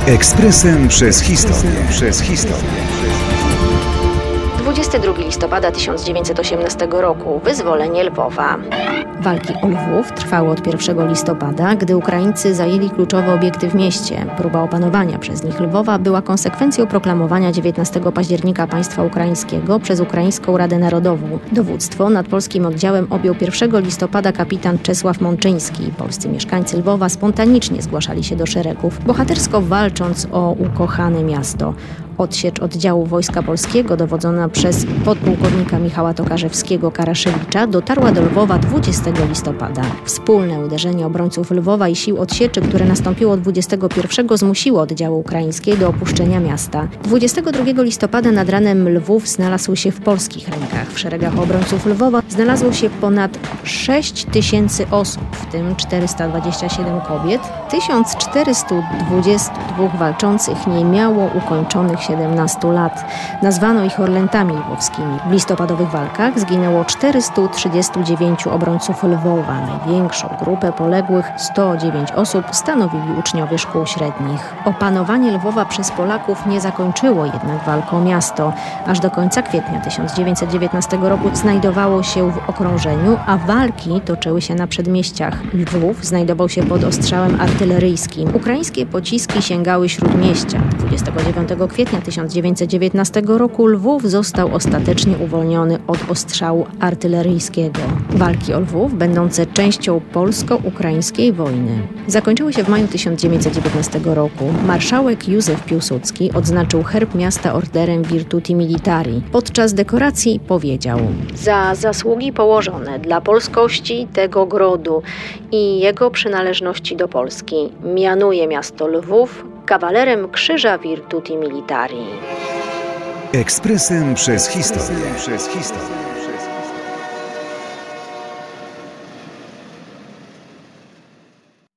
Ekspresem przez historię. 22 listopada 1918 roku. Wyzwolenie Lwowa. Walki o Lwów trwały od 1 listopada, gdy Ukraińcy zajęli kluczowe obiekty w mieście. Próba opanowania przez nich Lwowa była konsekwencją proklamowania 19 października państwa ukraińskiego przez Ukraińską Radę Narodową. Dowództwo nad polskim oddziałem objął 1 listopada kapitan Czesław Mączyński. Polscy mieszkańcy Lwowa spontanicznie zgłaszali się do szeregów, bohatersko walcząc o ukochane miasto. Odsiecz oddziału Wojska Polskiego, dowodzona przez podpułkownika Michała Tokarzewskiego-Karaszewicza, dotarła do Lwowa 20 listopada. Wspólne uderzenie obrońców Lwowa i sił odsieczy, które nastąpiło 21, zmusiło oddziały ukraińskie do opuszczenia miasta. 22 listopada nad ranem Lwów znalazł się w polskich rękach. W szeregach obrońców Lwowa znalazło się ponad 6 000 osób, w tym 427 kobiet. 1422 walczących nie miało ukończonych 17 lat. Nazwano ich Orlętami lwowskimi. W listopadowych walkach zginęło 439 obrońców Lwowa. Największą grupę poległych, 109 osób, stanowili uczniowie szkół średnich. Opanowanie Lwowa przez Polaków nie zakończyło jednak walką o miasto. Aż do końca kwietnia 1919 roku znajdowało się w okrążeniu, a walki toczyły się na przedmieściach. Lwów znajdował się pod ostrzałem artyleryjskim. Ukraińskie pociski sięgały śródmieścia. 29 kwietnia 1919 roku Lwów został ostatecznie uwolniony od ostrzału artyleryjskiego. Walki o Lwów, będące częścią polsko-ukraińskiej wojny, zakończyły się w maju 1919 roku. Marszałek Józef Piłsudski odznaczył herb miasta orderem Virtuti Militari. Podczas dekoracji powiedział: za zasługi położone dla polskości tego grodu i jego przynależności do Polski mianuje miasto Lwów kawalerem Krzyża Virtuti Militari. Ekspresem przez historię.